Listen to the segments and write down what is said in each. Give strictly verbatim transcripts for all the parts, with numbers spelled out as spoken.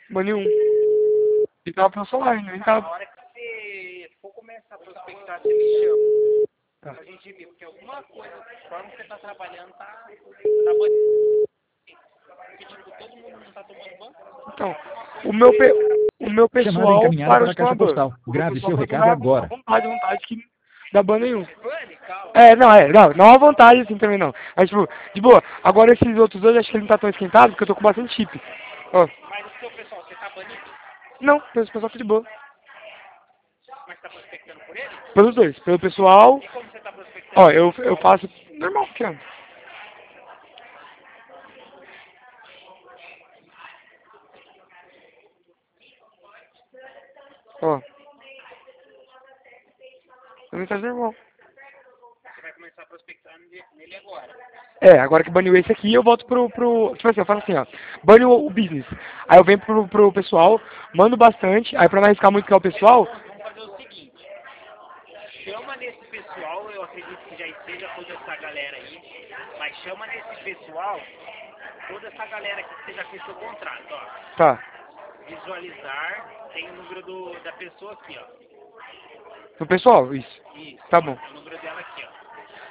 Bane um. Ele tava pelo celular, né? Ele Na tava... hora que você for começar a prospectar, você me chama. Tá. Pra gente ver, porque alguma coisa, a forma que você tá trabalhando, tá, tá banho. Porque, tipo, todo mundo não tá tomando banho. Então, o meu, pe... o meu Chamada pessoal encaminhada parou para a de tomar caixa ban. postal. O meu Grave pessoal seu foi recado tomar à agora. vontade, à vontade, que não dá ban nenhum. Bunny, calma. É, não, é, não, não à vontade assim também não. Mas, tipo, de boa. Agora esses outros dois, acho que ele não tá tão esquentado, porque eu tô com bastante chip. Ó, Mas o seu pessoal, você tá banido? não, esse pessoal tá de boa. Mas você tá prospectando por ele? Pelos dois, pelo pessoal, E como você tá prospectando? ó, eu, eu faço normal, que é. Ó, também faz normal. Você vai começar a prospectar nele nele agora. É, agora que baniu esse aqui, eu volto pro, pro... Tipo assim, eu faço assim, ó. Banho o, o business. Aí eu venho pro, pro pessoal, mando bastante. Aí pra não arriscar muito que é o pessoal... Vamos fazer o seguinte. Chama nesse pessoal, eu acredito que já esteja toda essa galera aí. Mas chama nesse pessoal, toda essa galera aqui que você já fez seu contrato, ó. Tá. Visualizar, tem o número do, da pessoa aqui, ó. No pessoal, isso. Isso. Tá bom. O número dela aqui, ó.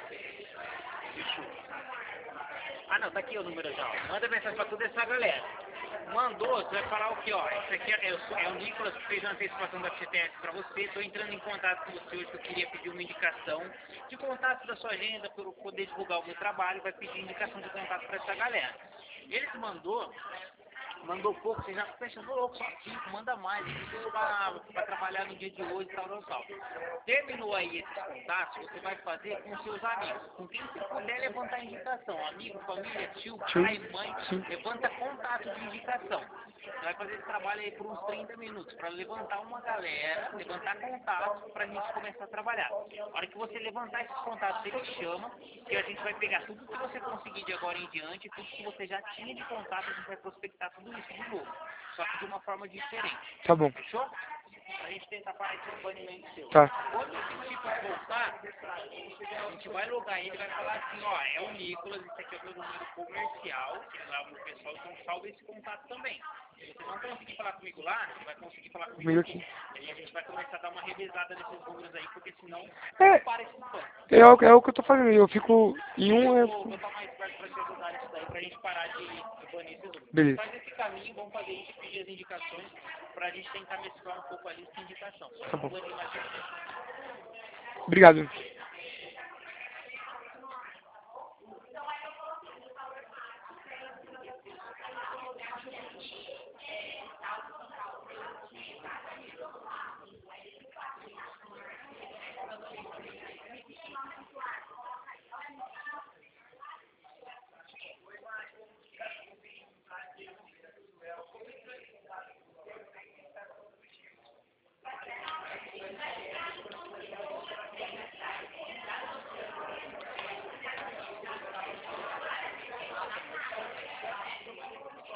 Deixa eu... Ah, não, tá aqui o número já, ó. Manda mensagem pra toda essa galera. Mandou, você vai falar o que, ó. Esse aqui é, é o Nicolas que fez uma antecipação da F G T S pra você. Tô entrando em contato com você hoje que eu queria pedir uma indicação de contato da sua agenda para eu poder divulgar o meu trabalho. Vai pedir indicação de contato pra essa galera. Ele que mandou, mandou pouco, você já fecha louco, só cinco, manda mais, eu preciso pra, pra trabalhar no dia de hoje, tal, tal, tal. Terminou aí esses contatos, você vai fazer com seus amigos, com quem você puder levantar indicação, amigo, família, tio, Tio, pai, mãe, sim. levanta contato de indicação. Você vai fazer esse trabalho aí por uns trinta minutos, para levantar uma galera, levantar contatos pra gente começar a trabalhar. A hora que você levantar esses contatos, ele chama, e a gente vai pegar tudo que você conseguir de agora em diante, tudo que você já tinha de contato, a gente vai prospectar tudo isso de novo, só que de uma forma diferente. Tá bom. Fechou? Pra gente tentar parar esse banimento seu. Tá. Quando esse tipo voltar, a gente vai logar ele e vai falar assim, ó, é o Nicolas, esse aqui é o meu número comercial, que é lá o pessoal, então salva esse contato também. Se você não conseguir falar comigo lá, você vai conseguir falar comigo Comigo aqui. aqui. E aí a gente vai começar a dar uma revisada nesses números aí, porque senão É, não para esse banco. é, o- é o que eu tô fazendo. Eu fico em um... Eu Eu vou fico... botar mais perto pra te ajudar nisso daí, pra gente parar de, de banir esses números. Beleza. Faz esse caminho, vamos fazer isso, pedir as indicações, pra gente tentar mesclar um pouco a lista de indicação. Tá bom. Banir mais gente. Obrigado.